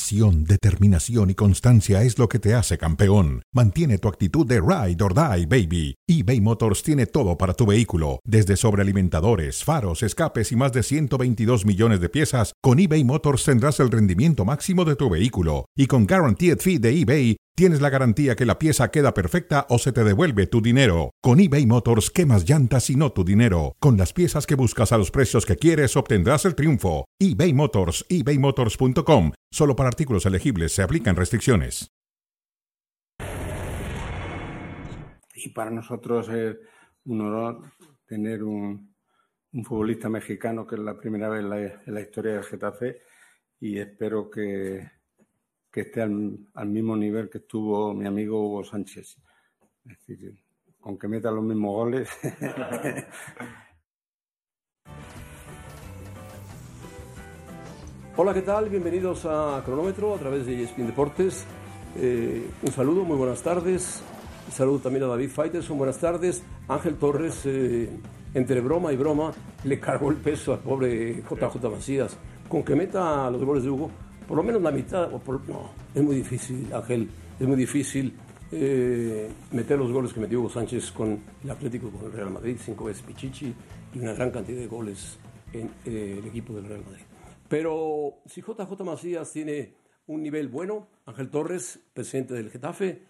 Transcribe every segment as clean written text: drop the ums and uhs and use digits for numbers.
Pasión, determinación y constancia es lo que te hace campeón. Mantiene tu actitud de ride or die, baby. eBay Motors tiene todo para tu vehículo, desde sobrealimentadores, faros, escapes y más de 122 millones de piezas. Con eBay Motors tendrás el rendimiento máximo de tu vehículo. Y con Guaranteed Fee de eBay, tienes la garantía que la pieza queda perfecta o se te devuelve tu dinero. Con eBay Motors, quemas llantas y no tu dinero. Con las piezas que buscas a los precios que quieres, obtendrás el triunfo. eBay Motors, ebaymotors.com. Solo para artículos elegibles se aplican restricciones. Y para nosotros es un honor tener un futbolista mexicano, que es la primera vez en la historia del Getafe, y espero que esté al mismo nivel que estuvo mi amigo Hugo Sánchez. Es decir, aunque meta los mismos goles. Hola, ¿qué tal? Bienvenidos a Cronómetro a través de ESPN Deportes. Un saludo, muy buenas tardes. Un saludo también a David Faitelson, buenas tardes. Ángel Torres, entre broma y broma, le cargó el peso al pobre JJ Macías. Con que meta los goles de Hugo, por lo menos la mitad, no, es muy difícil, Ángel, es muy difícil meter los goles que metió Hugo Sánchez con el Atlético, con el Real Madrid, 5 veces Pichichi y una gran cantidad de goles en el equipo del Real Madrid. Pero si JJ Macías tiene un nivel bueno, Ángel Torres, presidente del Getafe,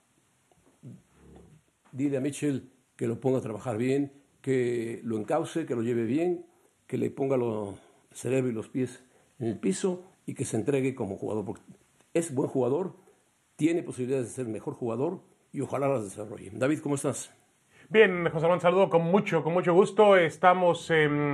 dile a Mitchell que lo ponga a trabajar bien, que lo encauce, que lo lleve bien, que le ponga el cerebro y los pies en el piso y que se entregue como jugador, porque es buen jugador, tiene posibilidades de ser mejor jugador y ojalá las desarrolle. David, ¿cómo estás? Bien, José Ramón, saludo con mucho gusto. Estamos en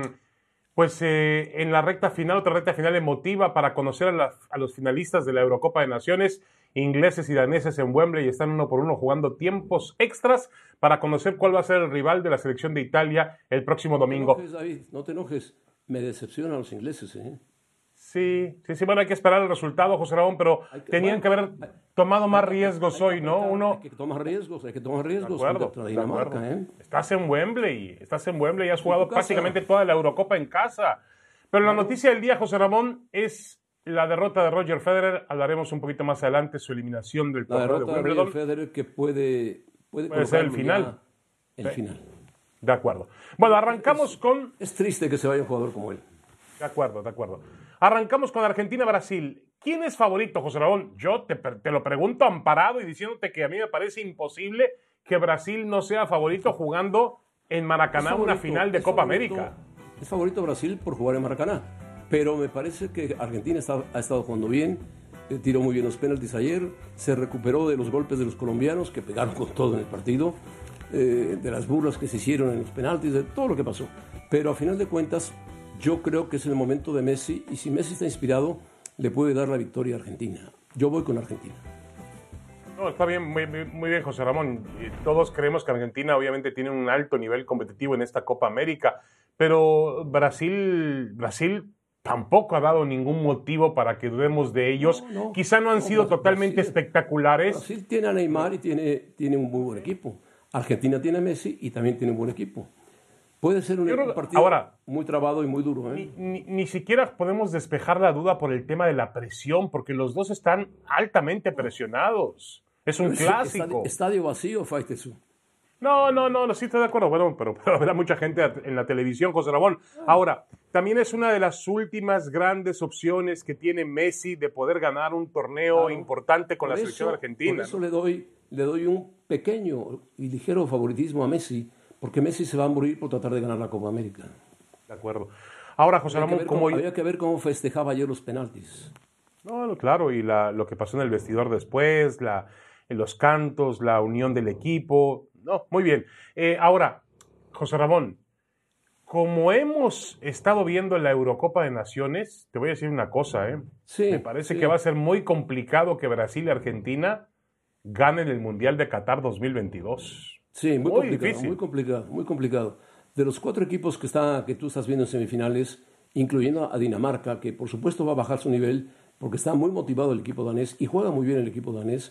la recta final, otra recta final emotiva para conocer a los finalistas de la Eurocopa de Naciones, ingleses y daneses en Wembley, están 1-1 jugando tiempos extras para conocer cuál va a ser el rival de la selección de Italia el próximo domingo. No te enojes, David, no te enojes, me decepcionan los ingleses, ¿eh? Sí, bueno, hay que esperar el resultado, José Ramón, pero tenían que haber tomado más riesgos hoy, ¿no? Hay que tomar riesgos de acuerdo, contra Dinamarca, ¿eh? Estás en Wembley, has jugado prácticamente toda la Eurocopa en casa. Pero la noticia del día, José Ramón, es la derrota de Roger Federer. Hablaremos un poquito más adelante, su eliminación del torneo de Wimbledon. La derrota de Roger Federer que puede ser el final. El final. De acuerdo. Bueno, arrancamos con... Es triste que se vaya un jugador como él. De acuerdo. Arrancamos con Argentina-Brasil. ¿Quién es favorito, José Ramón? Yo te lo pregunto amparado y diciéndote que a mí me parece imposible que Brasil no sea favorito jugando en Maracaná una final de Copa América. Es favorito Brasil por jugar en Maracaná, pero me parece que Argentina ha estado jugando bien, tiró muy bien los penaltis ayer, se recuperó de los golpes de los colombianos que pegaron con todo en el partido, de las burlas que se hicieron en los penaltis, de todo lo que pasó. Pero a final de cuentas, yo creo que es el momento de Messi, y si Messi está inspirado, le puede dar la victoria a Argentina. Yo voy con Argentina. No, está bien, muy bien, José Ramón. Todos creemos que Argentina obviamente tiene un alto nivel competitivo en esta Copa América, pero Brasil tampoco ha dado ningún motivo para que dudemos de ellos. Quizá no han sido totalmente espectaculares. Brasil tiene a Neymar y tiene un muy buen equipo. Argentina tiene a Messi y también tiene un buen equipo. Puede ser un partido muy trabado y muy duro, ¿eh? Ni siquiera podemos despejar la duda por el tema de la presión, porque los dos están altamente presionados. Es un clásico. Estadio vacío, Faitelson. No, sí estoy de acuerdo. Bueno, pero habrá mucha gente en la televisión, José Ramón. Ahora, también es una de las últimas grandes opciones que tiene Messi de poder ganar un torneo importante con la selección argentina. Por eso le doy un pequeño y ligero favoritismo a Messi, porque Messi se va a morir por tratar de ganar la Copa América. De acuerdo. Ahora, José Ramón, había que ver cómo festejaba ayer los penaltis. No, claro, y lo que pasó en el vestidor después, en los cantos, la unión del equipo. No, muy bien. Ahora, José Ramón, como hemos estado viendo en la Eurocopa de Naciones, te voy a decir una cosa, ¿eh? Sí, me parece que va a ser muy complicado que Brasil y Argentina ganen el Mundial de Qatar 2022. Sí, difícil. Muy complicado. De los 4 equipos que tú estás viendo en semifinales, incluyendo a Dinamarca, que por supuesto va a bajar su nivel, porque está muy motivado el equipo danés y juega muy bien el equipo danés.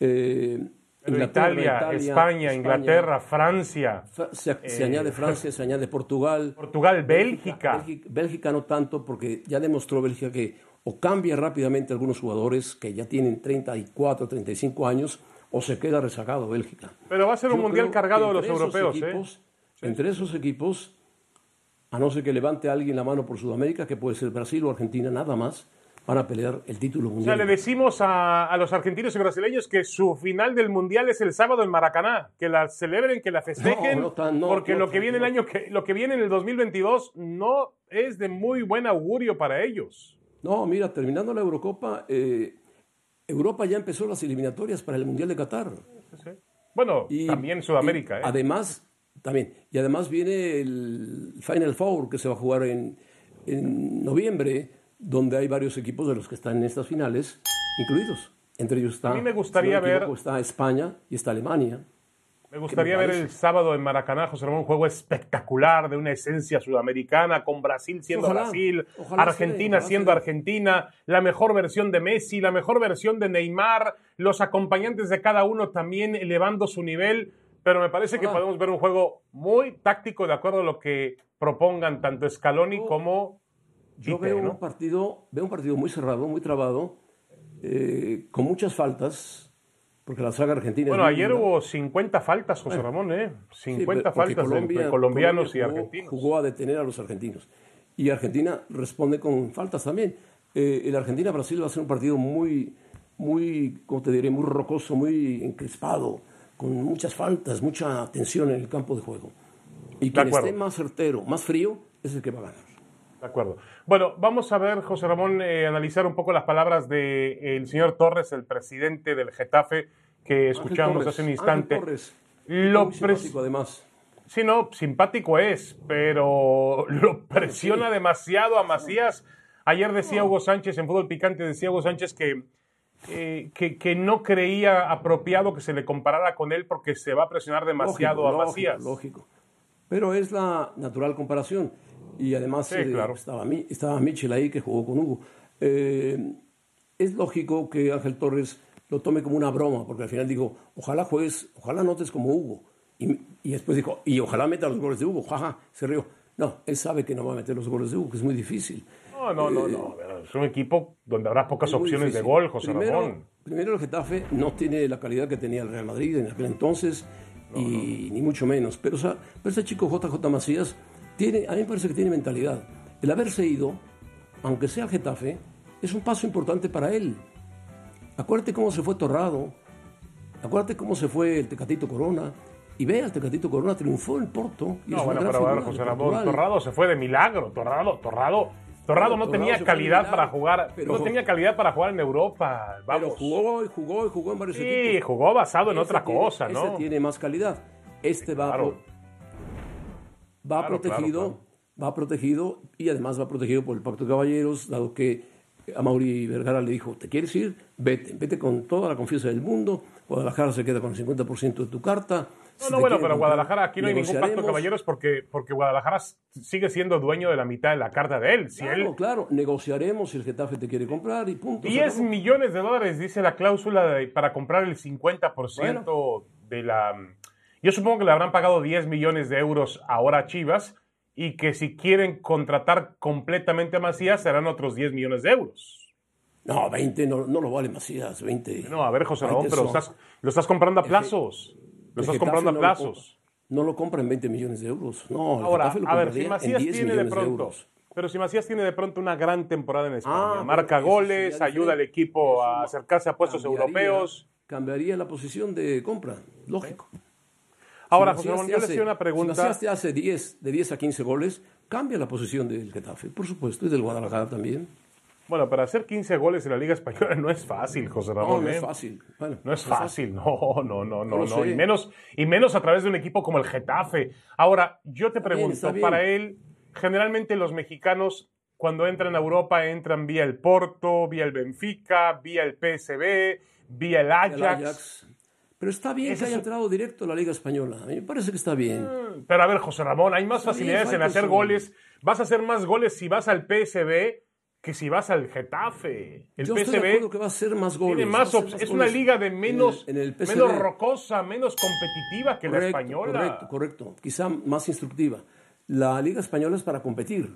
Italia, España, Inglaterra, Francia. Se añade Francia, se añade Portugal. Bélgica. Bélgica no tanto, porque ya demostró Bélgica que o cambia rápidamente algunos jugadores que ya tienen 34, 35 años, o se queda rezagado Bélgica. Pero va a ser un mundial cargado de los europeos. Entre esos equipos, a no ser que levante alguien la mano por Sudamérica, que puede ser Brasil o Argentina, nada más, van a pelear el título mundial. O sea, le decimos a los argentinos y brasileños que su final del mundial es el sábado en Maracaná, que la celebren, que la festejen, porque lo que viene lo que viene en el 2022 no es de muy buen augurio para ellos. No, mira, terminando la Eurocopa, Europa ya empezó las eliminatorias para el Mundial de Qatar. Sí. Bueno, y también Sudamérica. Además viene el Final Four que se va a jugar en noviembre, donde hay varios equipos de los que están en estas finales incluidos. Entre ellos está, a mí me gustaría está España y está Alemania. Me gustaría ver el sábado en Maracaná, José Ramón, un juego espectacular de una esencia sudamericana, con Brasil siendo Brasil, Argentina siendo Argentina, la mejor versión de Messi, la mejor versión de Neymar, los acompañantes de cada uno también elevando su nivel, pero me parece que podemos ver un juego muy táctico de acuerdo a lo que propongan tanto Scaloni como Yo veo un partido muy cerrado, muy trabado, con muchas faltas, porque la saga argentina... Bueno, ayer hubo 50 faltas, José Ramón, 50 faltas entre colombianos y argentinos. Jugó a detener a los argentinos. Y Argentina responde con faltas también. El Argentina-Brasil va a ser un partido muy, ¿cómo te diré? Muy rocoso, muy encrespado, con muchas faltas, mucha tensión en el campo de juego. Y quien esté más certero, más frío, es el que va a ganar. De acuerdo. Bueno, vamos a ver, José Ramón, analizar un poco las palabras del señor Torres, el presidente del Getafe, que escuchamos hace un instante. Torres, muy simpático además. Sí, no, simpático es, pero lo presiona demasiado a Macías. Ayer decía Hugo Sánchez, en Fútbol Picante, decía Hugo Sánchez que no creía apropiado que se le comparara con él porque se va a presionar demasiado a Macías. Lógico. Pero es la natural comparación. Y además claro. estaba Michel ahí que jugó con Hugo. Es lógico que Ángel Torres lo tome como una broma, porque al final dijo, ojalá notes como Hugo. Y después dijo, y ojalá meta los goles de Hugo. Jaja, se rió. No, él sabe que no va a meter los goles de Hugo, que es muy difícil. No. Es un equipo donde habrá pocas opciones de gol, José Ramón. Primero, el Getafe no tiene la calidad que tenía el Real Madrid en aquel entonces, ni mucho menos. Pero ese chico JJ Macías a mí me parece que tiene mentalidad. El haberse ido, aunque sea el Getafe, es un paso importante para él. Acuérdate cómo se fue Torrado, acuérdate cómo se fue el Tecatito Corona, y ve al Tecatito Corona, triunfó en Porto. Y no, bueno, pero a ver, José Ramón, Torrado se fue de milagro. Torrado no tenía calidad para jugar, no tenía calidad para jugar en Europa. Vamos. Pero jugó en varios equipos. Sí, jugó basado en otra cosa, ¿no? Este tiene más calidad. Va protegido y además va protegido por el Pacto de Caballeros, dado que Amaury Vergara le dijo, ¿te quieres ir? Vete con toda la confianza del mundo. Guadalajara se queda con el 50% de tu carta. Pero Guadalajara, aquí no hay ningún pacto de caballeros porque Guadalajara sigue siendo dueño de la mitad de la carta de él. Claro, negociaremos si el Getafe te quiere comprar y punto. $10 millones, dice la cláusula para comprar el 50% de la... Yo supongo que le habrán pagado 10 millones de euros ahora a Chivas y que si quieren contratar completamente a Macías serán otros 10 millones de euros. No, 20 no lo vale Macías, 20. No, a ver, José Ramón, pero lo estás comprando a plazos. Lo estás comprando a plazos. No lo compra en 20 millones de euros. No, ahora, a ver, si Macías tiene de pronto... Pero si Macías tiene de pronto una gran temporada en España, marca goles, ayuda al equipo a acercarse a puestos europeos... Cambiaría la posición de compra, lógico. Ahora, José Ramón, yo le hacía una pregunta. Si Macías te hace de 10 a 15 goles, cambia la posición del Getafe, por supuesto, y del Guadalajara también. Bueno, para hacer 15 goles en la Liga Española no es fácil, José Ramón. No es fácil. Bueno, no es fácil, no. Y menos a través de un equipo como el Getafe. Ahora, yo te pregunto, para él, generalmente los mexicanos, cuando entran a Europa, entran vía el Porto, vía el Benfica, vía el PSV, vía el Ajax. Pero está bien que haya entrado directo a la Liga Española. A mí me parece que está bien. Pero a ver, José Ramón, hay más facilidades en hacer goles. Vas a hacer más goles si vas al PSV que si vas al Getafe. Yo estoy de acuerdo que va a hacer más goles. Es una liga de menos rocosa, menos competitiva que la española. Correcto. Quizá más instructiva. La Liga Española es para competir.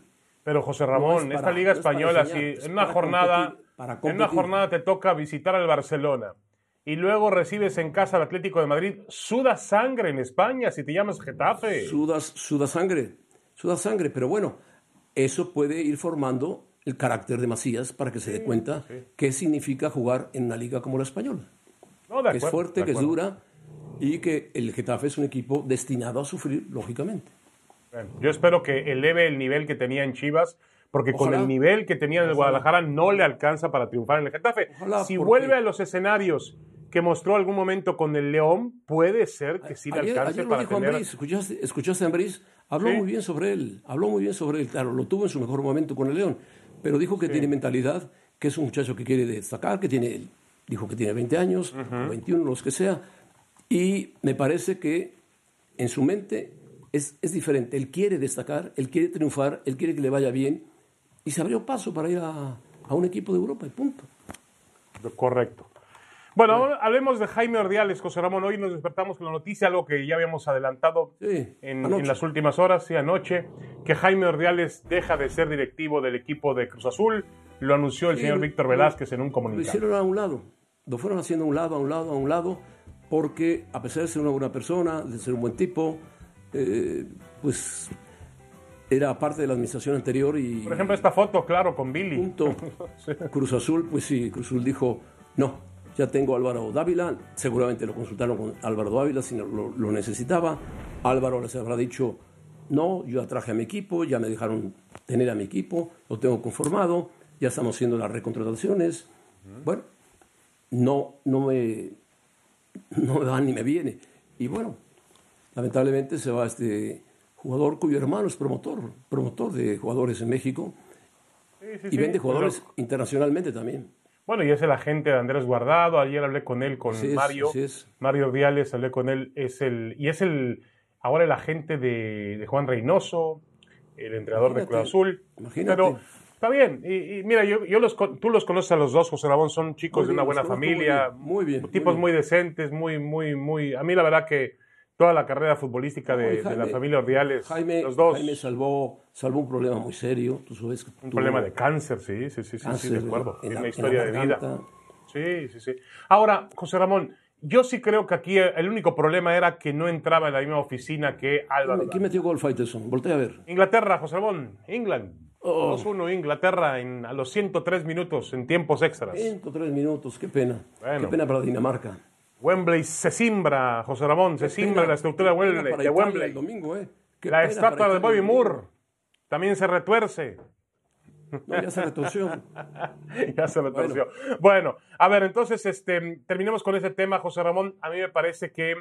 Pero José Ramón, esta Liga Española, si en una jornada te toca visitar al Barcelona y luego recibes en casa al Atlético de Madrid, suda sangre en España si te llamas Getafe. Suda sangre, pero bueno, eso puede ir formando el carácter de Macías para que se dé cuenta qué significa jugar en una liga como la española. No, de acuerdo, que es fuerte, que es dura y que el Getafe es un equipo destinado a sufrir, lógicamente. Bueno, yo espero que eleve el nivel que tenía en Chivas, porque Ojalá. Con el nivel que tenía en el Guadalajara no le alcanza para triunfar en el Getafe. Ojalá, si vuelve a los escenarios que mostró algún momento con el León, puede ser que sí le alcance ayer para lo dijo tener... Ambriz, ¿escuchaste a Ambriz? Habló muy bien sobre él, claro, lo tuvo en su mejor momento con el León, pero dijo que tiene mentalidad, que es un muchacho que quiere destacar, dijo que tiene 20 años, 21, los que sea, y me parece que en su mente es diferente. Él quiere destacar, él quiere triunfar, él quiere que le vaya bien, y se abrió paso para ir a un equipo de Europa, y punto. Correcto. Bueno, hablemos de Jaime Ordiales, José Ramón. Hoy nos despertamos con la noticia, algo que ya habíamos adelantado en las últimas horas, anoche, que Jaime Ordiales deja de ser directivo del equipo de Cruz Azul. Lo anunció el señor Víctor Velázquez en un comunicado. Lo hicieron a un lado, lo fueron haciendo a un lado, porque a pesar de ser una buena persona, de ser un buen tipo, pues era parte de la administración anterior y... Por ejemplo, esta foto, claro, con Billy. Punto. Cruz Azul, pues sí, Cruz Azul dijo, no, ya tengo a Álvaro Dávila, seguramente lo consultaron con Álvaro Dávila si lo necesitaba. Álvaro les habrá dicho, no, yo atraje a mi equipo, ya me dejaron tener a mi equipo, lo tengo conformado, ya estamos haciendo las recontrataciones. Bueno, no me va ni me viene. Y bueno, lamentablemente se va este jugador cuyo hermano es promotor de jugadores en México y vende jugadores internacionalmente también. Bueno, y es el agente de Andrés Guardado. Ayer hablé con él, con Mario. Mario Ordiales, hablé con él. Ahora el agente de Juan Reynoso, el entrenador de Cruz Azul. Imagínate. Pero está bien. Y mira, tú los conoces a los dos, José Ramón. Son chicos de una buena familia. Muy bien. Tipos muy decentes, muy. A mí la verdad que toda la carrera futbolística de la familia Ordiales, los dos. Jaime salvó un problema muy serio, tú sabes. Un problema de cáncer, sí, de acuerdo. Tiene una historia de vida. Sí. Ahora, José Ramón, yo sí creo que aquí el único problema era que no entraba en la misma oficina que Álvaro. ¿Quién metió gol, Faitelson? Voltea a ver. Inglaterra, José Ramón, England. 2-1 Inglaterra a los 103 minutos en tiempos extras. 103 minutos, qué pena. Bueno. Qué pena para Dinamarca. Wembley se simbra, José Ramón, se simbra la estructura de Wembley. El domingo, la estatua de Bobby Moore también se retuerce. No, ya se retorció. Ya se retorció. Bueno, a ver, entonces terminemos con ese tema, José Ramón. A mí me parece que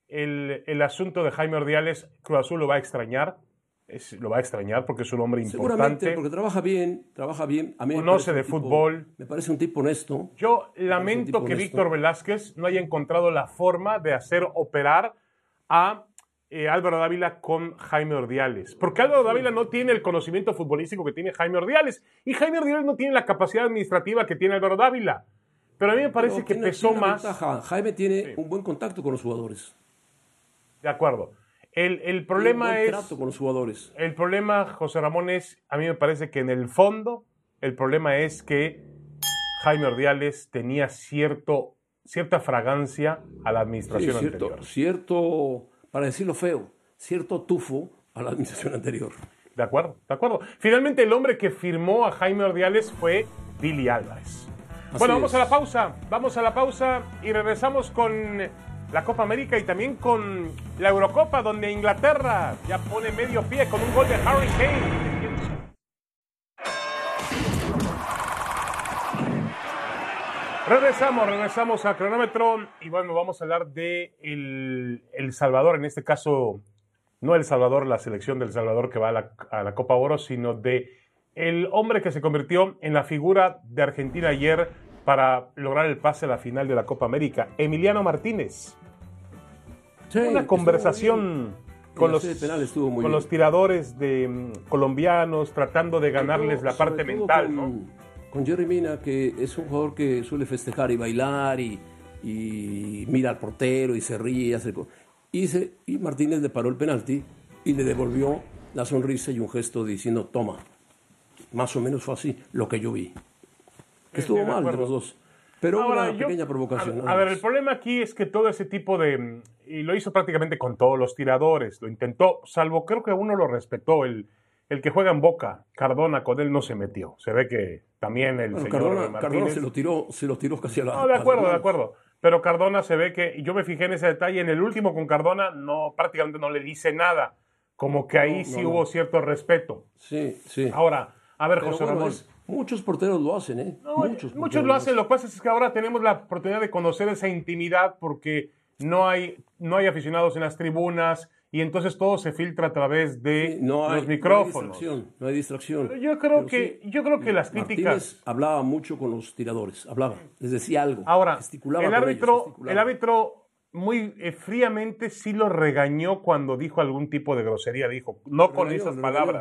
el asunto de Jaime Ordiales, Cruz Azul lo va a extrañar. Lo va a extrañar porque es un hombre importante. Seguramente, porque trabaja bien. A mí conoce de fútbol. Me parece un tipo honesto. Yo lamento que Víctor Velázquez no haya encontrado la forma de hacer operar a Álvaro Dávila con Jaime Ordiales. Porque Álvaro Dávila no tiene el conocimiento futbolístico que tiene Jaime Ordiales. Y Jaime Ordiales no tiene la capacidad administrativa que tiene Álvaro Dávila. Pero a mí me parece que pesó más. Jaime tiene un buen contacto con los jugadores. De acuerdo. El problema es... trato con los jugadores. El problema, José Ramón, a mí me parece que en el fondo, el problema es que Jaime Ordiales tenía cierta fragancia a la administración anterior. Cierto, para decirlo feo, cierto tufo a la administración anterior. De acuerdo. Finalmente el hombre que firmó a Jaime Ordiales fue Billy Álvarez. Bueno, vamos a la pausa y regresamos con la Copa América y también con la Eurocopa, donde Inglaterra ya pone medio pie con un gol de Harry Kane. Regresamos a cronómetro y bueno, vamos a hablar de El Salvador, en este caso no El Salvador, la selección del Salvador que va a la Copa Oro, sino de el hombre que se convirtió en la figura de Argentina ayer para lograr el pase a la final de la Copa América, Emiliano Martínez. Sí, una conversación con los tiradores colombianos, tratando de ganarles la parte mental, ¿no? Con Jerry Mina, que es un jugador que suele festejar y bailar y mira al portero y se ríe. Y Martínez le paró el penalti y le devolvió la sonrisa y un gesto diciendo, toma. Más o menos fue así lo que yo vi. Que estuvo mal de los dos. Pero ahora, una pequeña provocación. A ver, el problema aquí es que todo ese tipo de... Y lo hizo prácticamente con todos los tiradores. Lo intentó, salvo creo que uno lo respetó. El que juega en Boca, Cardona, con él no se metió. Se ve que también el señor Cardona Martínez... se lo tiró casi a la... No, de acuerdo. Pero Cardona se ve que... Y yo me fijé en ese detalle. En el último con Cardona prácticamente no le dice nada. Como que ahí hubo cierto respeto. Sí. Ahora, a ver, Pero José Ramón... Muchos porteros lo hacen, ¿eh? No, muchos lo hacen. Lo que pasa es que ahora tenemos la oportunidad de conocer esa intimidad porque no hay aficionados en las tribunas y entonces todo se filtra a través de los micrófonos. No hay distracción. Pero yo creo que las críticas... Martínez hablaba mucho con los tiradores, les decía algo. Ahora, gesticulaba el árbitro muy fríamente sí lo regañó cuando dijo algún tipo de grosería. Dijo, no con esas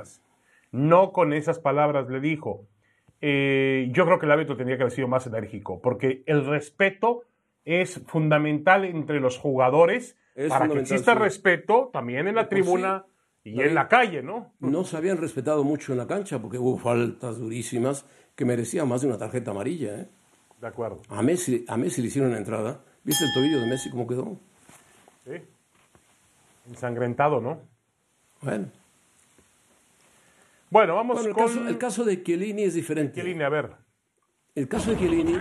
palabras le dijo. Yo creo que el árbitro tendría que haber sido más enérgico, porque el respeto es fundamental entre los jugadores para que exista respeto también en la tribuna y en la calle, ¿no? No se habían respetado mucho en la cancha porque hubo faltas durísimas que merecían más de una tarjeta amarilla, ¿eh? De acuerdo. A Messi le hicieron la entrada. ¿Viste el tobillo de Messi cómo quedó? Sí. Ensangrentado, ¿no? Bueno, vamos con... El caso de Chiellini es diferente. Chiellini, a ver. El caso de Chiellini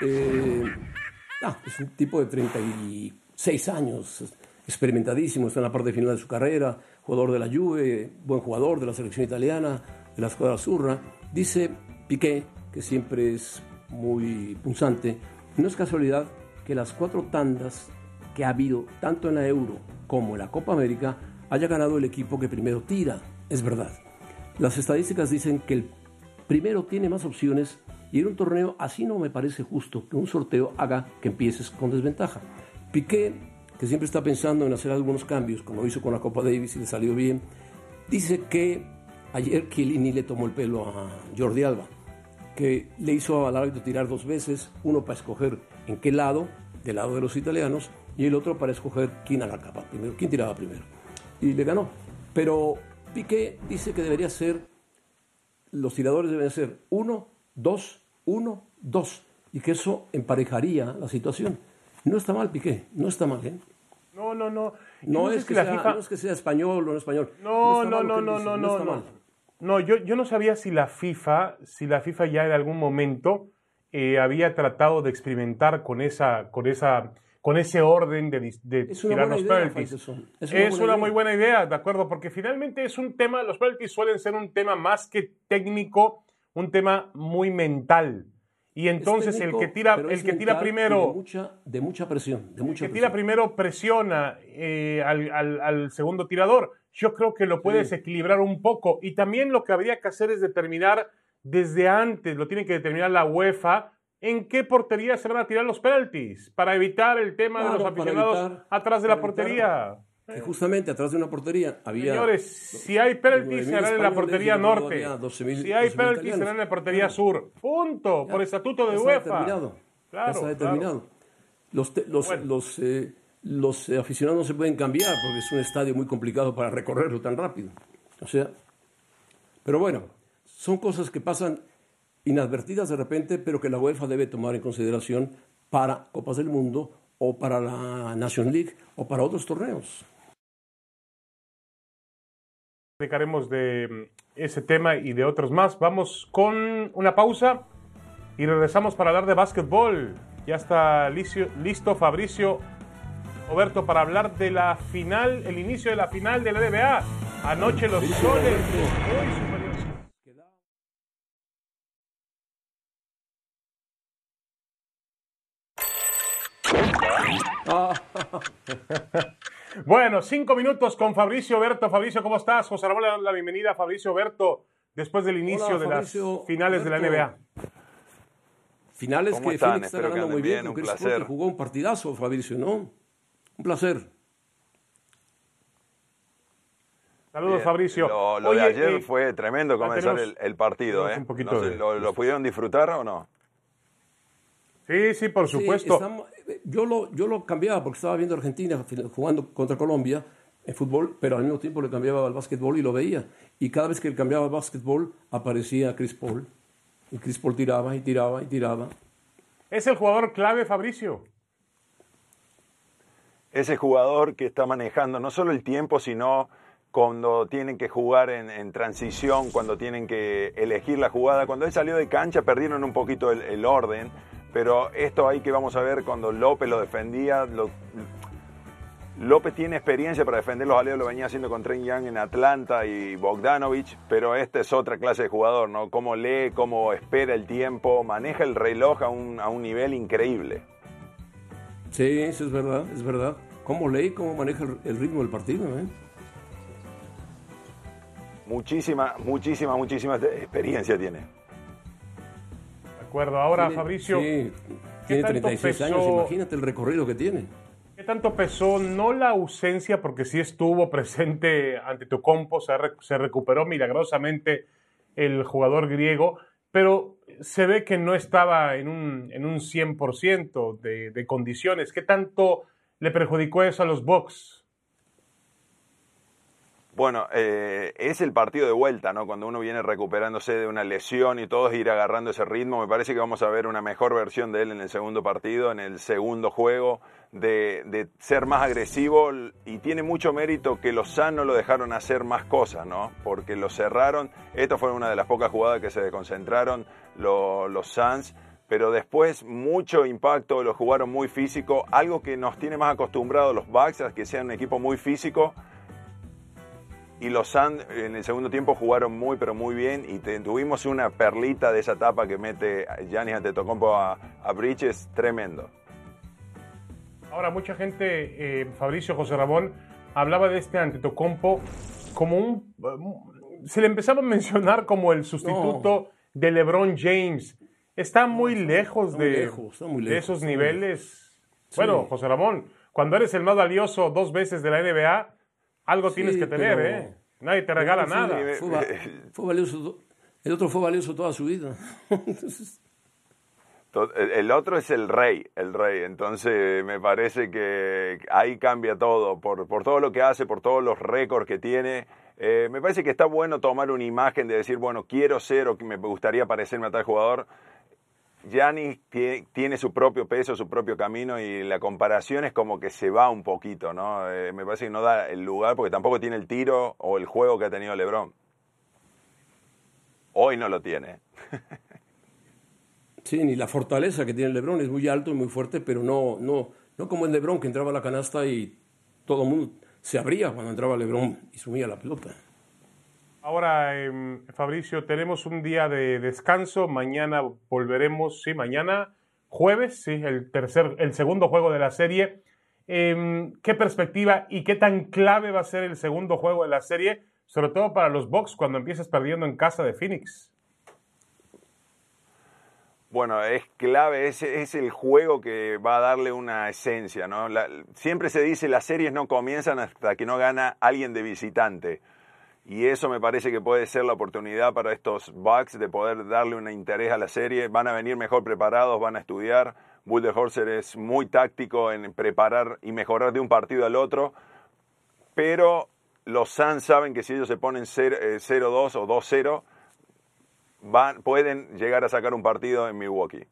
es un tipo de 36 años, experimentadísimo, está en la parte final de su carrera, jugador de la Juve, buen jugador de la selección italiana, de la escuadra azzurra. Dice Piqué, que siempre es muy punzante, no es casualidad que las 4 tandas que ha habido, tanto en la Euro como en la Copa América, haya ganado el equipo que primero tira. Es verdad. Las estadísticas dicen que el primero tiene más opciones y en un torneo así no me parece justo que un sorteo haga que empieces con desventaja. Piqué, que siempre está pensando en hacer algunos cambios, como lo hizo con la Copa Davis y le salió bien, dice que ayer Chiellini le tomó el pelo a Jordi Alba, que le hizo al árbitro tirar 2 veces, uno para escoger en qué lado, del lado de los italianos, y el otro para escoger quién arrancaba primero, quién tiraba primero. Y le ganó. Pero Piqué dice que los tiradores deben ser 1, 2, 1, 2, y que eso emparejaría la situación. No está mal, Piqué, no está mal, ¿eh? No. No es que sea español o no español. No está mal. No, yo no sabía si la FIFA ya en algún momento había tratado de experimentar con ese orden de tirar los penalties. Es una muy buena idea, de acuerdo, porque finalmente es un tema, los penalties suelen ser un tema más que técnico, un tema muy mental. Y entonces técnico, el que tira primero... De mucha presión. Tira primero presiona al segundo tirador. Yo creo que lo puedes equilibrar un poco. Y también lo que habría que hacer es determinar desde antes, lo tiene que determinar la UEFA, en qué portería se van a tirar los penaltis, para evitar el tema de los aficionados atrás de la portería. Que justamente atrás de una portería había... Señores, si hay penaltis serán en la portería norte. Si hay penaltis serán en la portería sur. Punto. Por estatuto de UEFA. Ya está determinado. Los aficionados no se pueden cambiar porque es un estadio muy complicado para recorrerlo tan rápido. Pero bueno, son cosas que pasan inadvertidas de repente, pero que la UEFA debe tomar en consideración para Copas del Mundo o para la National League o para otros torneos. Platicaremos de ese tema y de otros más. Vamos con una pausa y regresamos para hablar de básquetbol. Ya está listo Fabricio Oberto para hablar de la final, el inicio de la final de la NBA. Anoche los soles muy superiores. Bueno, 5 minutos con Fabricio Oberto. Fabricio, ¿cómo estás? José Ramón le da la bienvenida a Fabricio Oberto después del inicio de las finales de la NBA. Finales que Phoenix está ganando muy bien, porque Chris Paul jugó un partidazo, Fabricio, ¿no? Un placer. Saludos, bien. Fabricio. Lo de ayer fue tremendo comenzar el partido, ¿eh? No sé, ¿lo pudieron disfrutar o no? Sí, por supuesto. Yo lo cambiaba porque estaba viendo Argentina jugando contra Colombia, en fútbol, pero al mismo tiempo le cambiaba al básquetbol y lo veía. Y cada vez que cambiaba al básquetbol aparecía Chris Paul. Y Chris Paul tiraba y tiraba y tiraba. ¿Es el jugador clave, Fabricio? Ese jugador que está manejando no solo el tiempo, sino cuando tienen que jugar en transición, cuando tienen que elegir la jugada. Cuando él salió de cancha perdieron un poquito el orden, pero esto ahí que vamos a ver cuando López lo defendía. López tiene experiencia para defender los aliados, lo venía haciendo con Trae Young en Atlanta y Bogdanovich, pero esta es otra clase de jugador, ¿no? Cómo lee, cómo espera el tiempo, maneja el reloj a un nivel increíble. Sí, eso es verdad, es verdad. Cómo lee y cómo maneja el ritmo del partido, ¿eh? Muchísima experiencia tiene. De acuerdo, ahora Fabricio. Sí, tiene 36 años, imagínate el recorrido que tiene. ¿Qué tanto pesó no la ausencia, porque sí estuvo presente Antetokounmpo, se recuperó milagrosamente el jugador griego, pero se ve que no estaba en un 100% de condiciones? ¿Qué tanto le perjudicó eso a los Bucks? Bueno, es el partido de vuelta, ¿no? Cuando uno viene recuperándose de una lesión y todo, es ir agarrando ese ritmo. Me parece que vamos a ver una mejor versión de él en el segundo partido, en el segundo juego, de ser más agresivo, y tiene mucho mérito que los Suns no lo dejaron hacer más cosas, ¿no? Porque lo cerraron. Esto fue una de las pocas jugadas que se desconcentraron los Suns, pero después mucho impacto, lo jugaron muy físico, algo que nos tiene más acostumbrados los Bucks a que sean un equipo muy físico. Y los Suns en el segundo tiempo jugaron muy, pero muy bien. Y tuvimos una perlita de esa tapa que mete Giannis Antetokounmpo a Bridges, tremendo. Ahora, mucha gente, Fabricio, José Ramón, hablaba de este Antetokounmpo como se le empezaba a mencionar como el sustituto de LeBron James. Está muy lejos de esos niveles. Sí. Bueno, José Ramón, cuando eres el más valioso 2 veces de la NBA... algo tienes que tener, ¿eh? Nadie te regala nada. Fue valioso, el otro fue valioso toda su vida. Entonces... El otro es el rey. Entonces me parece que ahí cambia todo, por todo lo que hace, por todos los récords que tiene. Me parece que está bueno tomar una imagen de decir, bueno, quiero ser o que me gustaría parecerme a tal jugador. Giannis tiene su propio peso, su propio camino, y la comparación es como que se va un poquito, ¿no? Me parece que no da el lugar porque tampoco tiene el tiro o el juego que ha tenido LeBron. Hoy no lo tiene. Sí, ni la fortaleza que tiene LeBron, es muy alto y muy fuerte, pero no como en LeBron, que entraba a la canasta y todo el mundo se abría cuando entraba LeBron y sumía la pelota. Ahora, Fabricio, tenemos un día de descanso. Mañana volveremos, sí, mañana jueves, sí, el segundo juego de la serie. ¿Qué perspectiva y qué tan clave va a ser el segundo juego de la serie, sobre todo para los Bucks cuando empiezas perdiendo en casa de Phoenix? Bueno, es clave, es el juego que va a darle una esencia, ¿no? Siempre se dice las series no comienzan hasta que no gana alguien de visitante. Y eso me parece que puede ser la oportunidad para estos Bucks de poder darle un interés a la serie. Van a venir mejor preparados, van a estudiar. Budenholzer es muy táctico en preparar y mejorar de un partido al otro. Pero los Suns saben que si ellos se ponen 0-2 o 2-0, pueden llegar a sacar un partido en Milwaukee.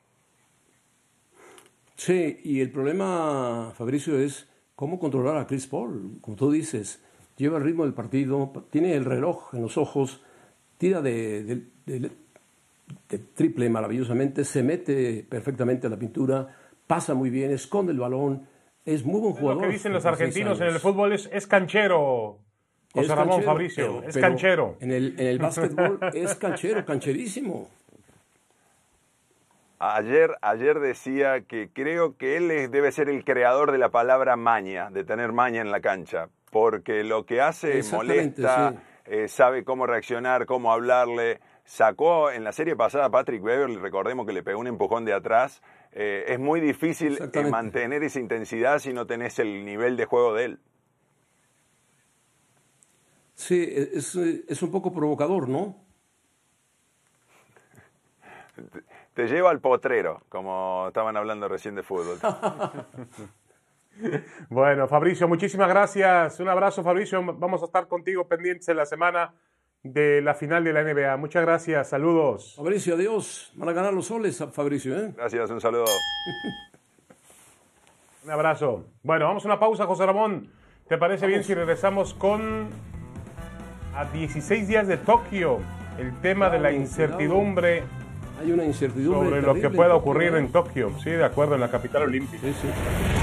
Sí, y el problema, Fabricio, es cómo controlar a Chris Paul. Como tú dices, lleva el ritmo del partido, tiene el reloj en los ojos, tira de triple maravillosamente, se mete perfectamente a la pintura, pasa muy bien, esconde el balón, es muy buen jugador. Lo que dicen los argentinos en el fútbol es canchero, José Ramón, Fabricio, es canchero. En el básquetbol es cancherísimo. Ayer decía que creo que él debe ser el creador de la palabra maña, de tener maña en la cancha, porque lo que hace molesta, sí. Sabe cómo reaccionar, cómo hablarle. Sacó en la serie pasada a Patrick Beverley, recordemos que le pegó un empujón de atrás. Es muy difícil mantener esa intensidad si no tenés el nivel de juego de él. Sí, es un poco provocador, ¿no? Te lleva al potrero, como estaban hablando recién de fútbol. Bueno, Fabricio, muchísimas gracias. Un abrazo, Fabricio. Vamos a estar contigo pendientes en la semana de la final de la NBA. Muchas gracias. Saludos. Fabricio, adiós. Van a ganar los soles, Fabricio, ¿eh? Gracias, un saludo. Un abrazo. Bueno, vamos a una pausa, José Ramón. ¿Te parece bien si regresamos con a 16 días de Tokio? El tema de la incertidumbre. Hay una incertidumbre sobre lo que terrible pueda en ocurrir Tokio, ¿eh? en Tokio. Sí, de acuerdo, en la capital olímpica. Sí, sí.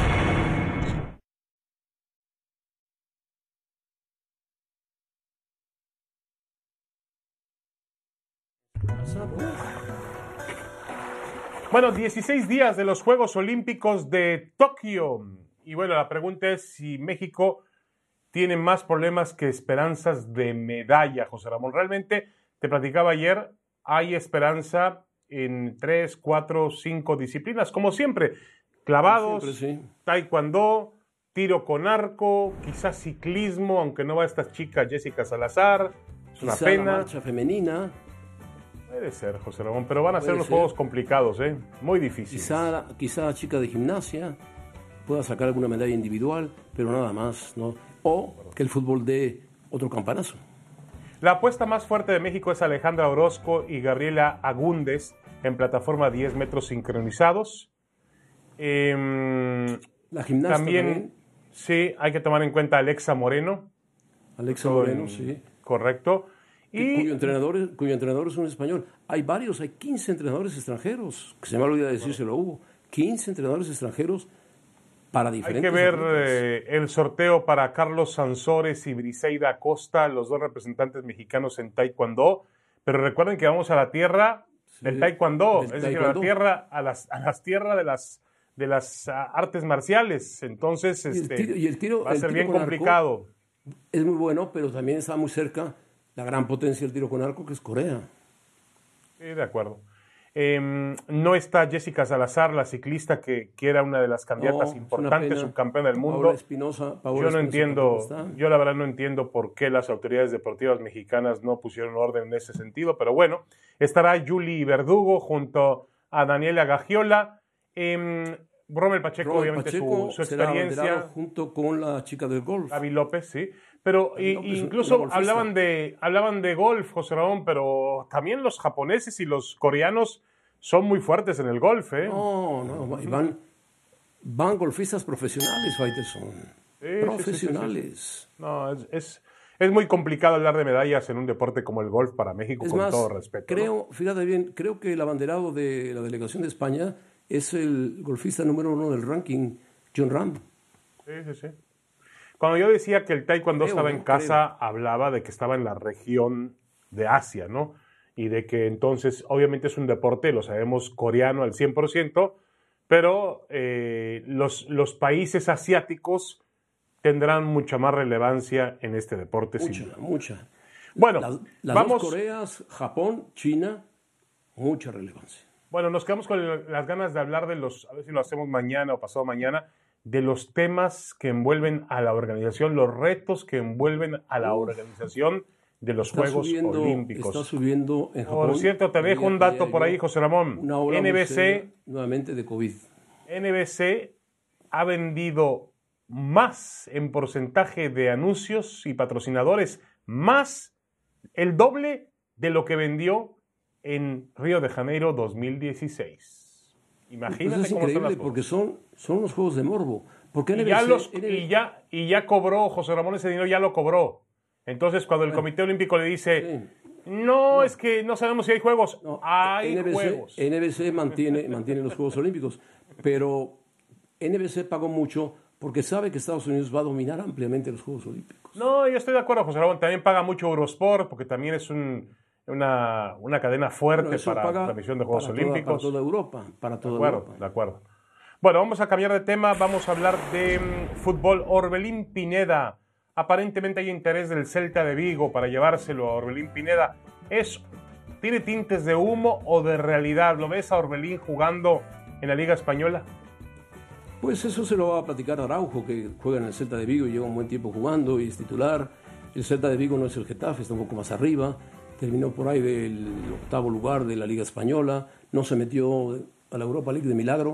Bueno, 16 días de los Juegos Olímpicos de Tokio. Y bueno, la pregunta es si México tiene más problemas que esperanzas de medalla, José Ramón. Realmente, te platicaba ayer, hay esperanza en 3, 4, 5 disciplinas, como siempre. Clavados, Siempre, sí. taekwondo, tiro con arco, quizás ciclismo, aunque no va esta chica Jessica Salazar. Es una Quizá pena. la marcha femenina. Puede ser, José Ramón, pero van a ser Puede unos ser. juegos complicados, muy difíciles. Quizá la chica de gimnasia pueda sacar alguna medalla individual, pero nada más, ¿no? O que el fútbol dé otro campanazo. La apuesta más fuerte de México es Alejandra Orozco y Gabriela Agúndez en plataforma 10 metros sincronizados. La gimnasta también. Sí, hay que tomar en cuenta a Alexa Moreno. Alexa Moreno, sí. Correcto. Cuyo entrenador es un español. Hay 15 entrenadores extranjeros, que se me olvidó decírselo, Hugo. 15 entrenadores extranjeros para diferentes... Hay que ver el sorteo para Carlos Sansores y Briseida Acosta, los dos representantes mexicanos en Taekwondo. Pero recuerden que vamos a la tierra del Taekwondo, es decir, a la tierra, a las tierras de las artes marciales. Entonces, el tiro, va a ser bien complicado. Es muy bueno, pero también está muy cerca la gran potencia del tiro con arco, que es Corea. Sí, de acuerdo. No está Jessica Salazar, la ciclista que era una de las candidatas importantes, subcampeona del mundo. Paola Espinosa, yo no entiendo, yo la verdad no entiendo por qué las autoridades deportivas mexicanas no pusieron orden en ese sentido, pero bueno, estará Yuli Verdugo junto a Daniela Gagiola. Rommel Pacheco, obviamente su experiencia. Junto con la chica del golf. Gaby López, sí. Pero incluso hablaban de golf, José Ramón, pero también los japoneses y los coreanos son muy fuertes en el golf, ¿eh? No, van golfistas profesionales, Faitelson. Profesionales. Sí. No, es muy complicado hablar de medallas en un deporte como el golf para México, con todo respeto. Fíjate bien, creo que el abanderado de la delegación de España es el golfista número 1 del ranking, Jon Rahm. Sí. Cuando yo decía que el taekwondo estaba en casa, hablaba de que estaba en la región de Asia, ¿no? Y de que entonces, obviamente es un deporte, lo sabemos, coreano al 100%, pero los países asiáticos tendrán mucha más relevancia en este deporte. Mucha. Bueno, las vamos. Dos Coreas, Japón, China, mucha relevancia. Bueno, nos quedamos con las ganas de hablar de a ver si lo hacemos mañana o pasado mañana, de los temas que envuelven a la organización, los retos que envuelven a la organización de los Juegos Olímpicos. Está subiendo en Japón. Por cierto, te dejo un dato por ahí, José Ramón. NBC, nuevamente de COVID. NBC ha vendido más en porcentaje de anuncios y patrocinadores, más el doble de lo que vendió en Río de Janeiro 2016. Imagínate pues es cómo increíble, son porque son los juegos de morbo. Porque y ya cobró, José Ramón, ese dinero ya lo cobró. Entonces, cuando el Comité Olímpico le dice, no, es que no sabemos si hay juegos, hay juegos. NBC mantiene los Juegos Olímpicos, pero NBC pagó mucho porque sabe que Estados Unidos va a dominar ampliamente los Juegos Olímpicos. No, yo estoy de acuerdo, José Ramón. También paga mucho Eurosport, porque también es una cadena fuerte para la transmisión de Juegos Olímpicos. Para toda Europa. De acuerdo. Bueno, vamos a cambiar de tema. Vamos a hablar de fútbol. Orbelín Pineda. Aparentemente hay interés del Celta de Vigo para llevárselo a Orbelín Pineda. ¿Tiene tintes de humo o de realidad? ¿Lo ves a Orbelín jugando en la Liga Española? Pues eso se lo va a platicar Araujo, que juega en el Celta de Vigo y lleva un buen tiempo jugando y es titular. El Celta de Vigo no es el Getafe, está un poco más arriba. Terminó por ahí del 8º lugar de la Liga Española. No se metió a la Europa League de milagro,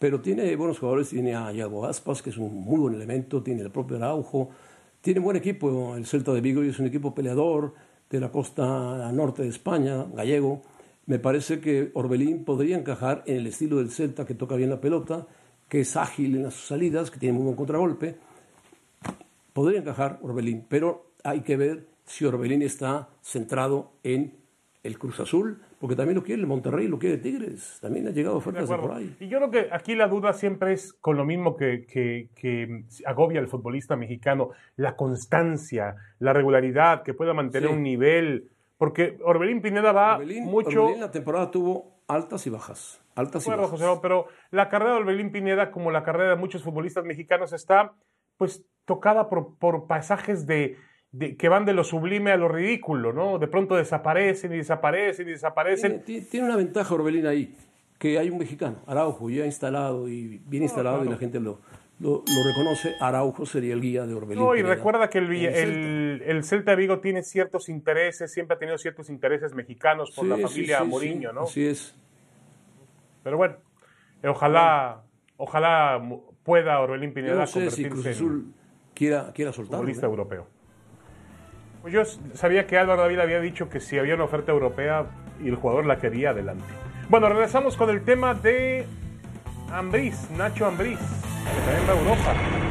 pero tiene buenos jugadores, tiene a Iago Aspas, que es un muy buen elemento, tiene el propio Araujo, tiene buen equipo, el Celta de Vigo, y es un equipo peleador de la costa norte de España, gallego. Me parece que Orbelín podría encajar en el estilo del Celta, que toca bien la pelota, que es ágil en las salidas, que tiene muy buen contragolpe. Podría encajar Orbelín, pero hay que ver si Orbelín está centrado en el Cruz Azul, porque también lo quiere el Monterrey, lo quiere Tigres, también han llegado ofertas de por ahí. Y yo creo que aquí la duda siempre es con lo mismo que agobia al futbolista mexicano, la constancia, la regularidad, que pueda mantener un nivel, porque Orbelín Pineda va mucho... Orbelín la temporada tuvo altas y bajas, José, pero la carrera de Orbelín Pineda, como la carrera de muchos futbolistas mexicanos, está pues tocada por pasajes que van de lo sublime a lo ridículo, ¿no? De pronto desaparecen y desaparecen y desaparecen. Tiene una ventaja Orbelín ahí, que hay un mexicano, Araujo, ya instalado y bien instalado, claro. Y la gente lo reconoce. Araujo sería el guía de Orbelín. No, y recuerda que el Celta de Vigo tiene ciertos intereses, siempre ha tenido ciertos intereses mexicanos por la familia Mourinho, ¿no? Así es. Pero bueno, ojalá pueda Orbelín Pineda convertirse si Cruz Azul quiera soltarlo, futbolista europeo. Pues yo sabía que Álvaro David había dicho que si había una oferta europea y el jugador la quería, adelante. Bueno, regresamos con el tema de Ambriz, Nacho Ambriz, que también va a Europa.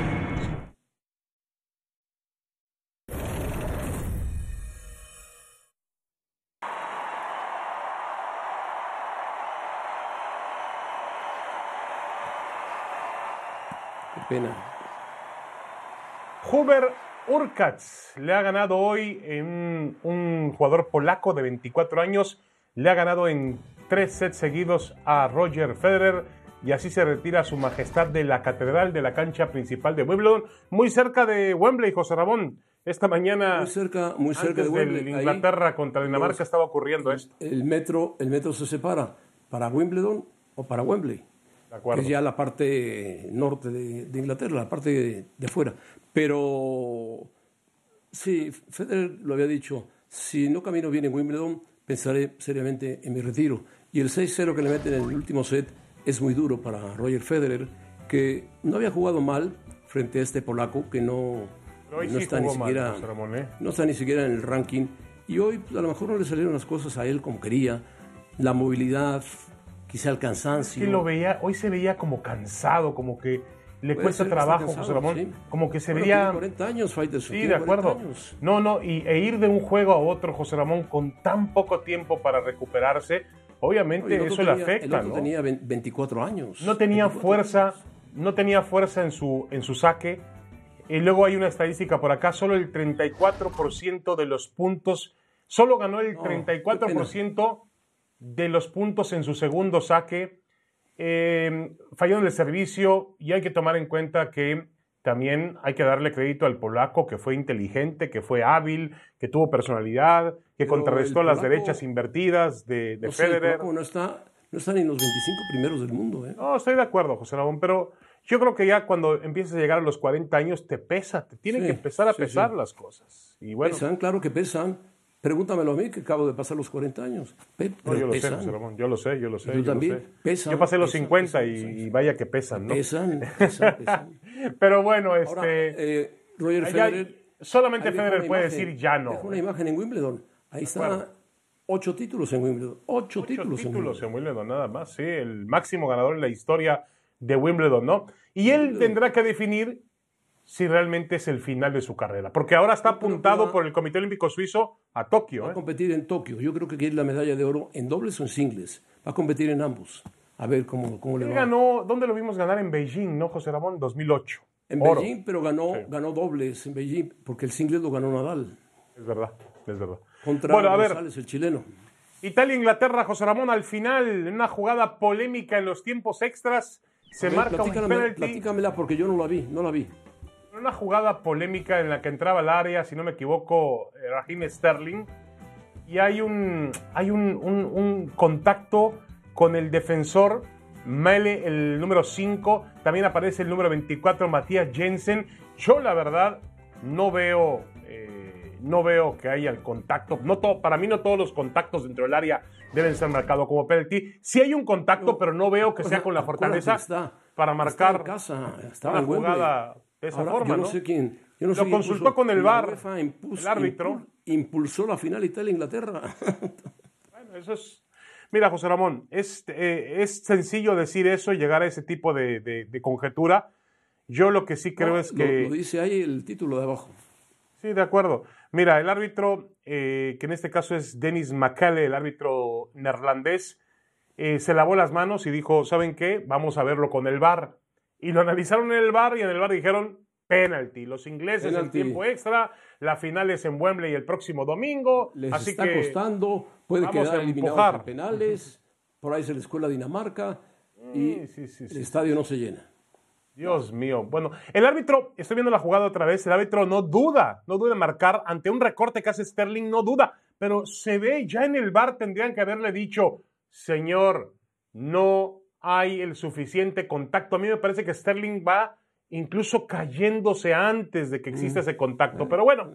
Qué pena. Hubert Hurkacz le ha ganado hoy en un jugador polaco de 24 años, le ha ganado en 3 sets seguidos a Roger Federer, y así se retira su majestad de la catedral de la cancha principal de Wimbledon, muy cerca de Wembley, José Ramón. Esta mañana, muy cerca de Wembley, Inglaterra ahí, contra Dinamarca estaba ocurriendo esto. El metro se separa para Wimbledon o para Wembley. De acuerdo. Que es ya la parte norte de Inglaterra, la parte de afuera. Pero sí, Federer lo había dicho, si no camino bien en Wimbledon, pensaré seriamente en mi retiro. Y el 6-0 que le meten en el último set es muy duro para Roger Federer, que no había jugado mal frente a este polaco, que no está ni siquiera, no está ni siquiera en el ranking. Y hoy a lo mejor no le salieron las cosas a él como quería, la movilidad, quizá el cansancio. Sí, hoy se veía como cansado, como que le cuesta trabajo, José Ramón, sí. Como que se veía... Tiene 40 años, Faitelson. Sí, de acuerdo. E ir de un juego a otro, José Ramón, con tan poco tiempo para recuperarse, obviamente eso le afecta, el otro tenía 24 años. No tenía fuerza en su saque. Y luego hay una estadística por acá, solo el 34% de los puntos, solo ganó el 34% de los puntos en su segundo saque. Falló en el servicio, y hay que tomar en cuenta que también hay que darle crédito al polaco, que fue inteligente, que fue hábil, que tuvo personalidad, que contrarrestó las derechas invertidas de Federer. No está ni en los 25 primeros del mundo. No, estoy de acuerdo, José Ramón, pero yo creo que ya cuando empiezas a llegar a los 40 años te tienen que empezar a pesar las cosas. Y bueno, pesan, claro que pesan. Pregúntamelo a mí, que acabo de pasar los 40 años. No, yo lo sé, José Ramón, yo lo sé. Tú también, pesan. Yo pasé los 50 y vaya que pesan, ¿no? Pesan. Pero bueno, Ahora, Roger Federer... Solamente Federer puede decir ya no. Dejó una imagen en Wimbledon. Ahí está, 8 títulos en Wimbledon. 8 títulos en Wimbledon, nada más, sí. El máximo ganador en la historia de Wimbledon, ¿no? Y él tendrá que definir si realmente es el final de su carrera, porque ahora está apuntado por el Comité Olímpico Suizo a Tokio. Va a competir en Tokio. Yo creo que quiere la medalla de oro en dobles o en singles. Va a competir en ambos. A ver cómo le va. ¿Dónde lo vimos ganar? En Beijing, ¿no, José Ramón? 2008. En oro. Beijing, pero ganó dobles en Beijing, porque el singles lo ganó Nadal. Es verdad. Contra González, el chileno. Italia-Inglaterra, José Ramón, al final, en una jugada polémica en los tiempos extras, se marca un penalti. Platícamela, porque yo no la vi. Una jugada polémica en la que entraba al área, si no me equivoco, Raheem Sterling, y hay un contacto con el defensor Mele, el número 5, también aparece el número 24, Matías Jensen. Yo la verdad no veo que haya el contacto. Para mí no todos los contactos dentro del área deben ser marcados como penalti. Sí hay un contacto, pero no veo que sea con la fortaleza. para marcar en casa, una jugada de esa forma, yo no sé quién. Yo no sé Lo quién consultó puso, con el la VAR, UEFA el árbitro. Impulsó la final Italia-Inglaterra. Bueno, eso es... Mira, José Ramón, es sencillo decir eso y llegar a ese tipo de conjetura. Yo lo que sí creo es que... Lo dice ahí el título de abajo. Sí, de acuerdo. Mira, el árbitro, que en este caso es Dennis McCalle, el árbitro neerlandés, se lavó las manos y dijo, ¿saben qué? Vamos a verlo con el VAR. Y lo analizaron en el VAR y en el VAR dijeron penalti. Los ingleses en tiempo extra, la final es en Wembley el próximo domingo. Les así está que costando, puede quedar eliminado en penales, por ahí se les cuela Dinamarca y el estadio no se llena. Dios mío. Bueno, el árbitro, estoy viendo la jugada otra vez, el árbitro no duda en marcar ante un recorte que hace Sterling, no duda, pero se ve ya en el VAR tendrían que haberle dicho, señor, no hay el suficiente contacto. A mí me parece que Sterling va incluso cayéndose antes de que exista ese contacto, pero bueno.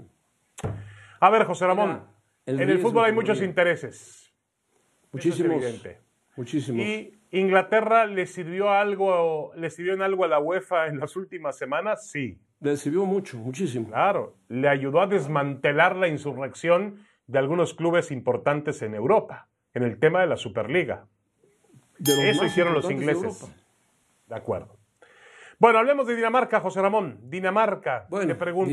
A ver, José Ramón, en el fútbol hay muchos intereses. Muchísimos. Eso es evidente. Muchísimos. Y Inglaterra le sirvió en algo a la UEFA en las últimas semanas, sí. Le sirvió muchísimo. Claro, le ayudó a desmantelar la insurrección de algunos clubes importantes en Europa, en el tema de la Superliga. Eso hicieron los ingleses. De acuerdo. Bueno, hablemos de Dinamarca, José Ramón. Dinamarca, te pregunto.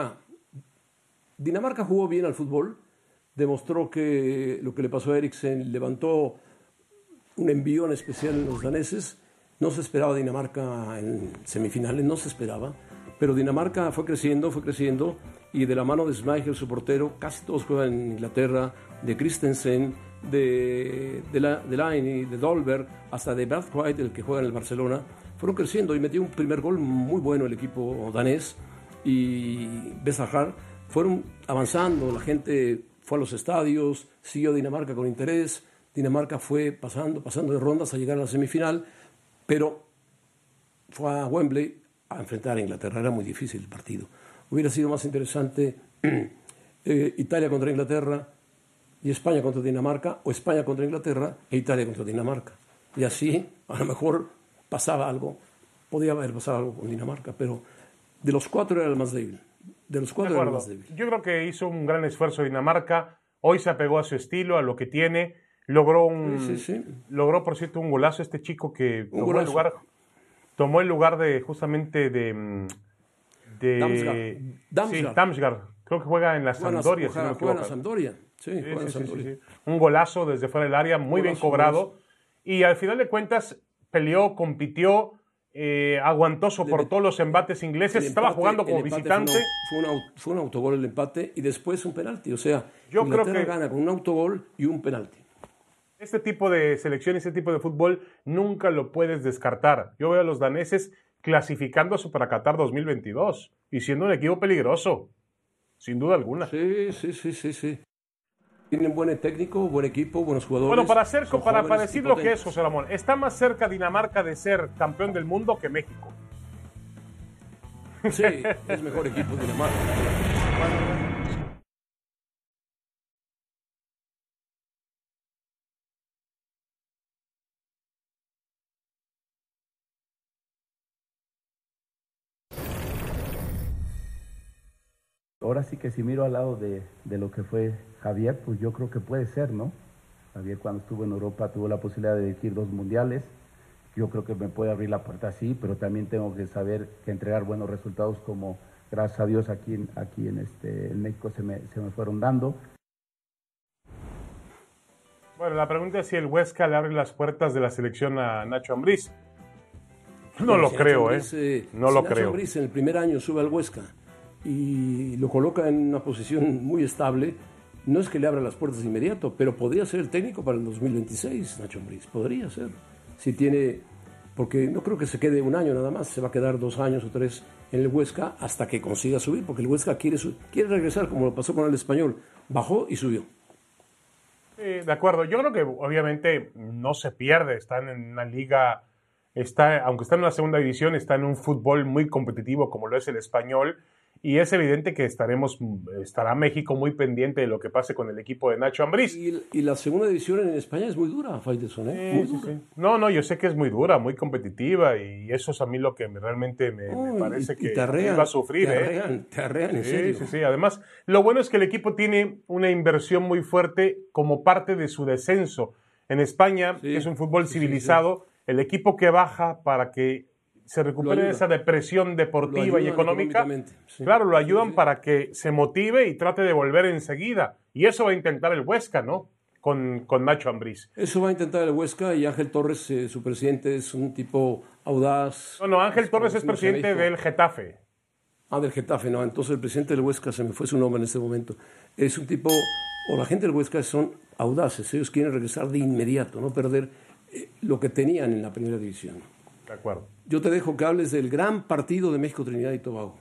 Dinamarca jugó bien al fútbol, demostró que lo que le pasó a Eriksen levantó un envión especial en los daneses. No se esperaba Dinamarca en semifinales, no se esperaba, pero Dinamarca fue creciendo y de la mano de Schmeichel, su portero, casi todos juegan en Inglaterra, de Christensen, de Laine, de Dolberg, hasta de Brathwaite, el que juega en el Barcelona, fueron creciendo y metió un primer gol muy bueno el equipo danés y Besahar. Fueron avanzando, la gente fue a los estadios, siguió Dinamarca con interés. Dinamarca fue pasando de rondas a llegar a la semifinal, pero fue a Wembley a enfrentar a Inglaterra. Era muy difícil el partido. Hubiera sido más interesante Italia contra Inglaterra y España contra Dinamarca, o España contra Inglaterra e Italia contra Dinamarca. Y así, a lo mejor pasaba algo, podía haber pasado algo con Dinamarca, pero de los cuatro era el más débil. Era el más débil. Yo creo que hizo un gran esfuerzo Dinamarca. Hoy se apegó a su estilo, a lo que tiene. Logró, por cierto, un golazo este chico que tomó el lugar de justamente de Damsgaard. Creo que juega en la Sampdoria. Juega en la Sampdoria. Sí. Un golazo desde fuera del área, muy bien cobrado. Y al final de cuentas peleó, compitió, aguantó, soportó los embates ingleses. Estaba jugando como visitante. Fue un autogol el empate y después un penalti. O sea, Inglaterra gana con un autogol y un penalti. Este tipo de selección, este tipo de fútbol, nunca lo puedes descartar. Yo veo a los daneses clasificándose para Qatar 2022 y siendo un equipo peligroso, sin duda alguna. Sí. Tienen buen técnico, buen equipo, buenos jugadores. Bueno, para decir lo que es, José Ramón, está más cerca Dinamarca de ser campeón del mundo que México. Sí, es mejor equipo Dinamarca. Ahora sí que si miro al lado de lo que fue Javier, pues yo creo que puede ser, ¿no? Javier cuando estuvo en Europa tuvo la posibilidad de dirigir 2 mundiales. Yo creo que me puede abrir la puerta así, pero también tengo que saber que entregar buenos resultados como gracias a Dios aquí en México se me fueron dando. Bueno, la pregunta es si el Huesca le abre las puertas de la selección a Nacho Ambriz. No lo creo, No lo creo. Nacho Ambriz en el primer año sube al Huesca y lo coloca en una posición muy estable, no es que le abra las puertas de inmediato, pero podría ser el técnico para el 2026, Nacho Ambriz, podría ser. Si tiene, porque no creo que se quede un año nada más, se va a quedar 2 años o 3 en el Huesca hasta que consiga subir, porque el Huesca quiere regresar, como lo pasó con el Español, bajó y subió. Sí, de acuerdo, yo creo que obviamente no se pierde, están en una liga, aunque está en una segunda división, está en un fútbol muy competitivo como lo es el Español, y es evidente que estará México muy pendiente de lo que pase con el equipo de Nacho Ambriz. Y la segunda división en España es muy dura, Faitelson, ¿eh? Muy dura. Sí. No, yo sé que es muy dura, muy competitiva, y eso es a mí lo que realmente me parece que va a sufrir. Te arrean, en serio. Sí. Además, lo bueno es que el equipo tiene una inversión muy fuerte como parte de su descenso. En España, que es un fútbol civilizado, el equipo que baja para que se recupere de esa depresión deportiva y económica, claro, lo ayudan para que se motive y trate de volver enseguida. Y eso va a intentar el Huesca, ¿no? Con Nacho Ambriz. Eso va a intentar el Huesca, y Ángel Torres, su presidente, es un tipo audaz. No, Ángel Torres es presidente del Getafe. Del Getafe, no. Entonces el presidente del Huesca, se me fue su nombre en este momento. Es un tipo, o la gente del Huesca son audaces, ellos quieren regresar de inmediato, no perder lo que tenían en la primera división. De acuerdo. Yo te dejo que hables del gran partido de México, Trinidad y Tobago.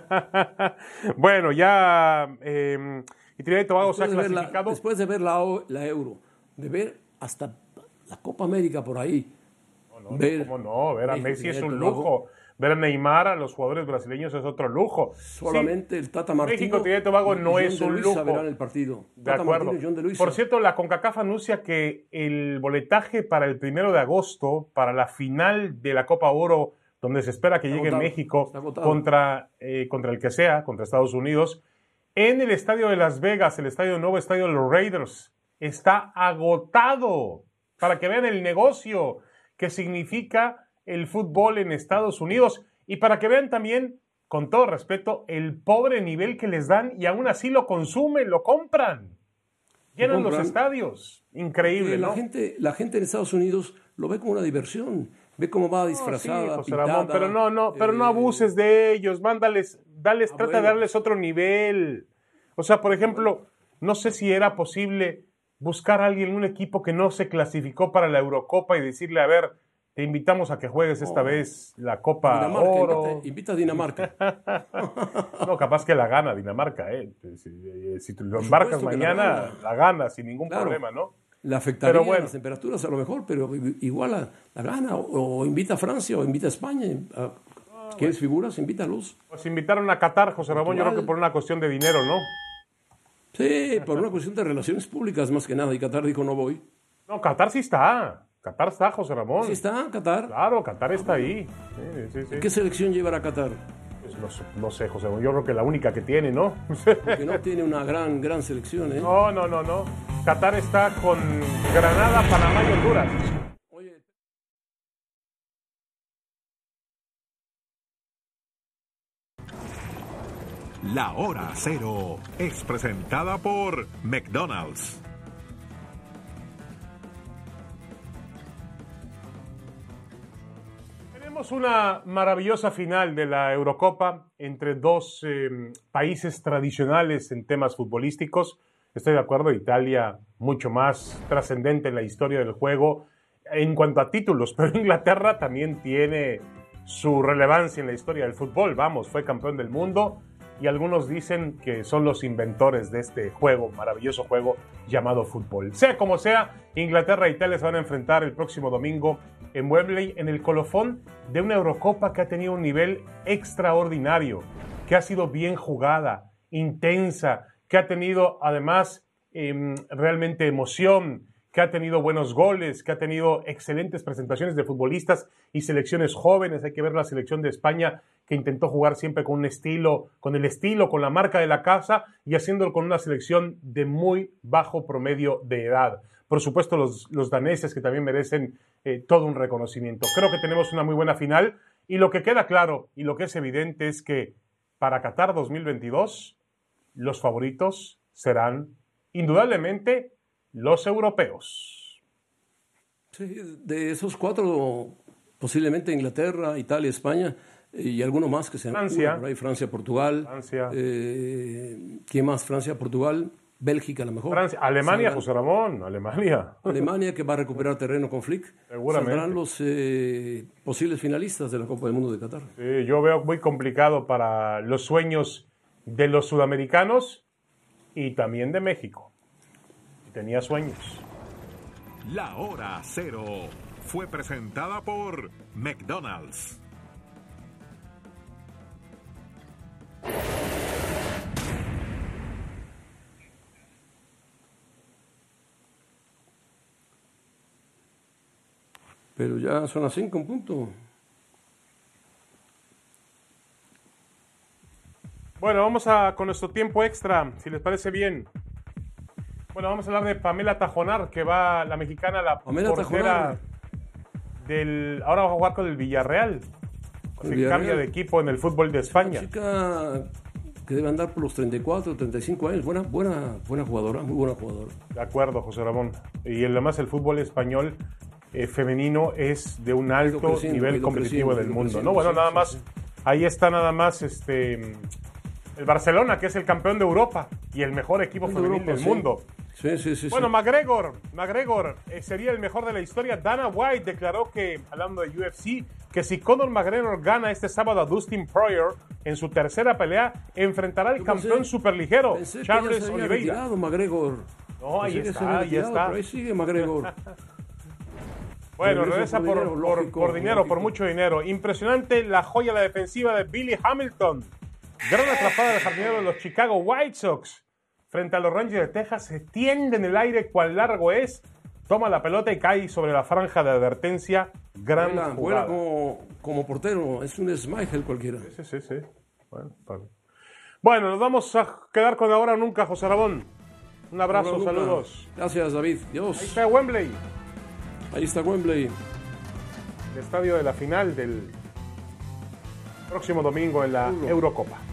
Bueno, ya y Trinidad y Tobago se ha clasificado. Después de ver la Euro, de ver hasta la Copa América por ahí. ¿Cómo no? Ver a Messi es un lujo. Ver a Neymar, a los jugadores brasileños, es otro lujo. Solamente el Tata Martino. México, Trinidad y Tobago no es un lujo. Verán el partido. De acuerdo. Por cierto, la CONCACAF anuncia que el boletaje para el 1 de agosto, para la final de la Copa Oro, donde se espera que llegue México contra el que sea, contra Estados Unidos, en el estadio de Las Vegas, el nuevo estadio de los Raiders, está agotado. Para que vean el negocio que significa el fútbol en Estados Unidos, y para que vean también, con todo respeto, el pobre nivel que les dan, y aún así lo consumen, lo compran. Llenan los estadios. Increíble, ¿no? La gente en Estados Unidos lo ve como una diversión. Ve cómo va disfrazada, José pintada, Ramón, pero no abuses de ellos. Trata de darles otro nivel. O sea, por ejemplo, no sé si era posible buscar a alguien, un equipo que no se clasificó para la Eurocopa, y decirle, a ver, te invitamos a que juegues esta vez la Copa Dinamarca, Oro. Invita a Dinamarca. No, capaz que la gana Dinamarca, ¿eh? Si tú lo embarcas mañana, la gana sin ningún problema, ¿no? Le afectaría las temperaturas a lo mejor, pero igual la gana. O invita a Francia, o invita a España. ¿Quieres figuras? Invítalos. Pues invitaron a Qatar, José Ramón, yo creo que por una cuestión de dinero, ¿no? Sí, por una cuestión de relaciones públicas más que nada. Y Qatar dijo, no voy. No, Qatar sí está. Qatar está, José Ramón. Sí está, Qatar. Claro, Qatar está ahí. Sí. ¿Qué selección llevará Qatar? Pues no sé, José Ramón. Yo creo que la única que tiene, ¿no? Porque no tiene una gran selección, ¿eh? No. Qatar está con Granada, Panamá y Honduras. La Hora Cero es presentada por McDonald's. Tenemos una maravillosa final de la Eurocopa entre dos países tradicionales en temas futbolísticos. Estoy de acuerdo, Italia mucho más trascendente en la historia del juego en cuanto a títulos, pero Inglaterra también tiene su relevancia en la historia del fútbol. Vamos, fue campeón del mundo, y algunos dicen que son los inventores de este juego, maravilloso juego llamado fútbol. Sea como sea, Inglaterra e Italia se van a enfrentar el próximo domingo en Wembley, en el colofón de una Eurocopa que ha tenido un nivel extraordinario, que ha sido bien jugada, intensa, que ha tenido además realmente emoción, que ha tenido buenos goles, que ha tenido excelentes presentaciones de futbolistas y selecciones jóvenes. Hay que ver la selección de España, que intentó jugar siempre con con la marca de la casa, y haciéndolo con una selección de muy bajo promedio de edad. Por supuesto, los daneses, que también merecen todo un reconocimiento. Creo que tenemos una muy buena final, y lo que queda claro y lo que es evidente es que para Qatar 2022 los favoritos serán indudablemente los europeos. Sí, de esos cuatro, posiblemente Inglaterra, Italia, España, y alguno más que sean Francia. Por ahí, Francia, Portugal. ¿Quién más? Francia, Portugal, Bélgica a lo mejor. Francia, Alemania, José Ramón, Alemania. Alemania, que va a recuperar terreno con Flick. Seguramente. Saldrán los posibles finalistas de la Copa del Mundo de Qatar. Sí, yo veo muy complicado para los sueños de los sudamericanos y también de México. Tenía sueños. La Hora Cero fue presentada por McDonald's. Pero ya son las 5 en punto. Bueno, vamos con nuestro tiempo extra, si les parece bien. Bueno, vamos a hablar de Pamela Tajonar, que va la mexicana, la Pamela portera Tajonar. ahora va a jugar con el Villarreal. Se cambia de equipo en el fútbol de España. Una chica que debe andar por los 34, 35 años. Buena jugadora, muy buena jugadora. De acuerdo, José Ramón. Y además el fútbol español femenino es de un alto nivel competitivo del mundo, ¿no? Bueno, nada más, ahí está nada más el Barcelona, que es el campeón de Europa y el mejor equipo femenil del mundo. Sí. Bueno, McGregor sería el mejor de la historia. Dana White declaró que, hablando de UFC, que si Conor McGregor gana este sábado a Dustin Poirier en su tercera pelea, enfrentará al campeón superligero, Charles Oliveira. McGregor. No, ahí está. Pero ahí sigue McGregor. Bueno, regresa por dinero, por mucho dinero. Impresionante la joya, la defensiva de Billy Hamilton. Gran atrapada del jardinero de los Chicago White Sox. Frente a los Rangers de Texas, se tiende en el aire cuán largo es. Toma la pelota y cae sobre la franja de advertencia. Gran jugada. Vuela como portero. Es un Schmeichel cualquiera. Sí. Bueno, nos vamos a quedar con ahora o nunca, José Ramón. Un abrazo, saludos. Gracias, David. Dios. Ahí está Wembley. Ahí está Wembley. El estadio de la final del próximo domingo en la Eurocopa.